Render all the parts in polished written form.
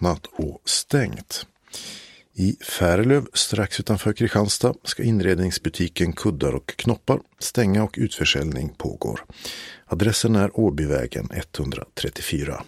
öppnat och stängt. I Färlöv, strax utanför Kristianstad, ska inredningsbutiken Kuddar och Knoppar stänga och utförsäljning pågår. Adressen är Åbyvägen 134.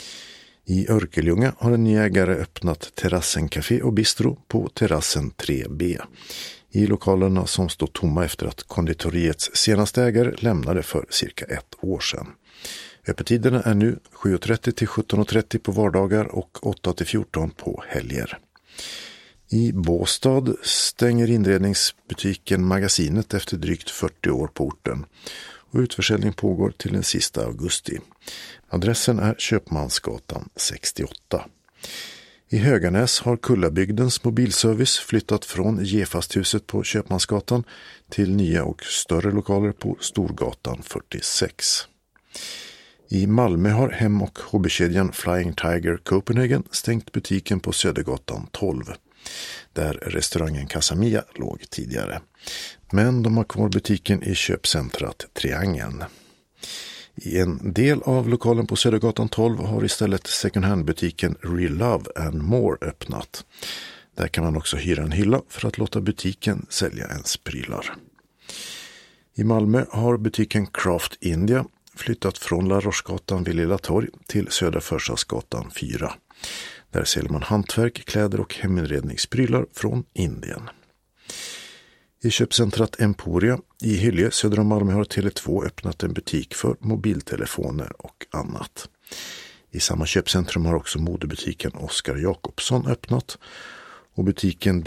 I Örkelljunga har en ny ägare öppnat Terrassen Café och Bistro på Terrassen 3B. I lokalerna som står tomma efter att konditoriets senaste ägare lämnade för cirka 1 år sedan. Öppettiderna är nu 7.30 till 17.30 på vardagar och 8 till 14 på helger. I Båstad stänger inredningsbutiken Magasinet efter drygt 40 år på orten och utförsäljning pågår till den sista augusti. Adressen är Köpmansgatan 68. I Höganäs har Kullabygdens mobilservice flyttat från Gefasthuset på Köpmansgatan till nya och större lokaler på Storgatan 46. I Malmö har hem- och hobbykedjan Flying Tiger Copenhagen stängt butiken på Södergatan 12, där restaurangen Casamia låg tidigare. Men de har kvar butiken i köpcentrat Triangeln. I en del av lokalen på Södergatan 12 har istället second hand-butiken Real Love and More öppnat. Där kan man också hyra en hylla för att låta butiken sälja ens prylar. I Malmö har butiken Craft India flyttat från La Rochegatan vid Lilla Torg till Södra Förstadsgatan 4. Där säljer man hantverk, kläder och heminredningsprylar från Indien. I köpcentrat Emporia i Hyllie söder om Malmö har Tele2 öppnat en butik för mobiltelefoner och annat. I samma köpcentrum har också modebutiken Oskar Jakobsson öppnat och butiken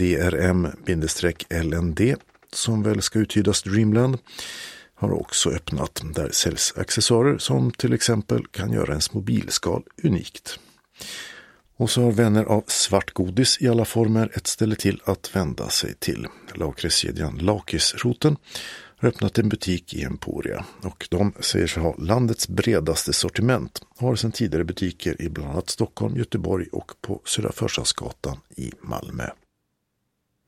DRM-LND, som väl ska uttydas Dreamland, har också öppnat. Där säljs accessoarer som till exempel kan göra ens mobilskal unikt. Och så har vänner av svartgodis i alla former ett ställe till att vända sig till. Lakritskedjan Lakisroten har öppnat en butik i Emporia och de säger sig ha landets bredaste sortiment och har sedan tidigare butiker i bland annat Stockholm, Göteborg och på Södra Förstadsgatan i Malmö.